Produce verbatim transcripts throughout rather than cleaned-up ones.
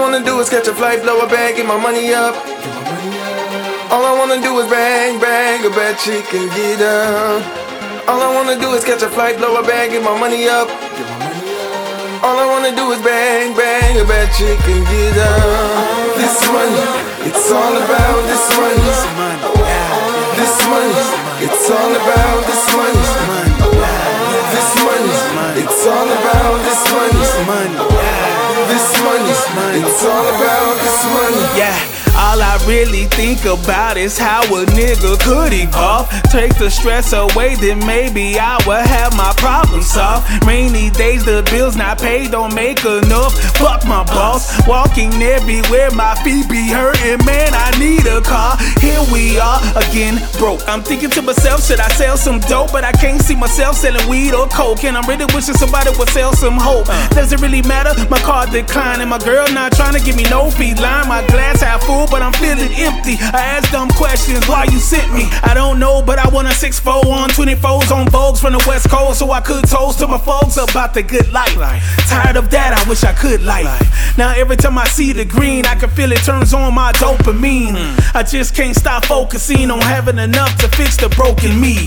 wanna do is catch a flight, blow a bag, get my money up. All I wanna do is bang, bang, a bad chick and get up. All I wanna do is catch a flight, blow a bag, get my money up. All I wanna do is bang, bang, a bad chick and get up. This money, it's all about this money. This money, it's all about this money. This money, it's all about this money. This money, it's all about this money. Yeah. All I really think about is how a nigga could evolve. Take the stress away, then maybe I will have my problem solved. Rainy days, the bills not paid, don't make enough. Fuck my boss. Walking everywhere, my feet be hurting, man, I need a car. Here we are, again, broke. I'm thinking to myself, should I sell some dope? But I can't see myself selling weed or coke. And I'm really wishing somebody would sell some hope. Does it really matter? My car declining, my girl not trying to give me no feline. My glass half full, but I'm feeling empty. I ask dumb questions, why you sent me? I don't know, but I want a six four on twenty-fours on Vogues from the West Coast, so I could toast to my folks about the good life. Tired of that, I wish I could life. Now every time I see the green, I can feel it turns on my dopamine. I just can't stop focusing on having enough to fix the broken me.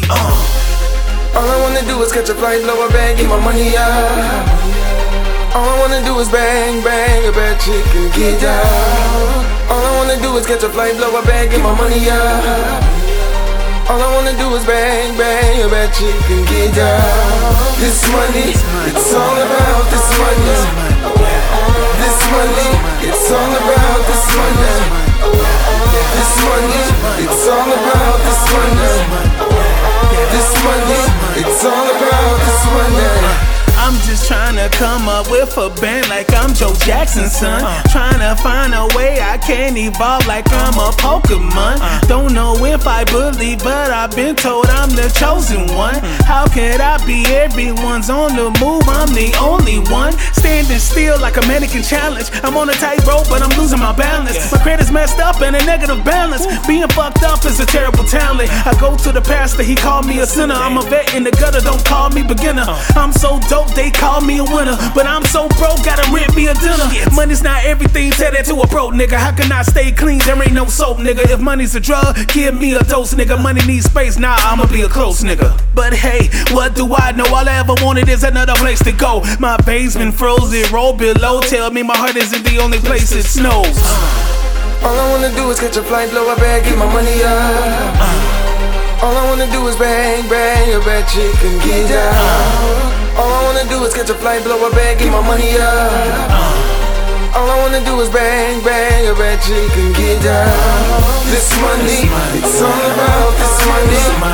uh. All I wanna do is catch a flight, blow a bag, get my money up. All I wanna do is bang, bang, a bad chick and get down. All I wanna do is catch a flight, blow a bag, get my money up. All I wanna do is bang, bang, a bad chick and get down. This money, it's all about this money. This money, it's all about this money. This money, it's all about this money. This money, it's all about this money. I'm just trying to come up with a band like I'm Joe Jackson's son. Trying to find a way I can evolve like I'm a Pokemon. Don't know if I believe, but I've been told I'm the chosen one. How could I be everyone's on the move? I'm the only one. Standing still like a mannequin challenge. I'm on a tightrope, but I'm losing my balance. My credit's messed up and a negative balance. Being fucked up is a terrible talent. I go to the pastor, he called me a sinner. I'm a vet in the gutter, don't call me beginner. I'm so dope, they call me a winner, but I'm so broke, gotta rent me a dinner. Money's not everything, tell that to a broke nigga. How can I stay clean? There ain't no soap, nigga. If money's a drug, give me a dose, nigga. Money needs space, nah, I'ma be a close nigga. But hey, what do I know? All I ever wanted is another place to go. My basement frozen, roll below. Tell me my heart isn't the only place it snows. All I wanna do is catch a flight, blow a bag, get my money up. All I wanna do is bang, bang, a bad chick and get down. All I wanna do is catch a flight, blow a bag, get my money up. All I wanna do is bang, bang, a bad chick and get down. This money, it's all about this money.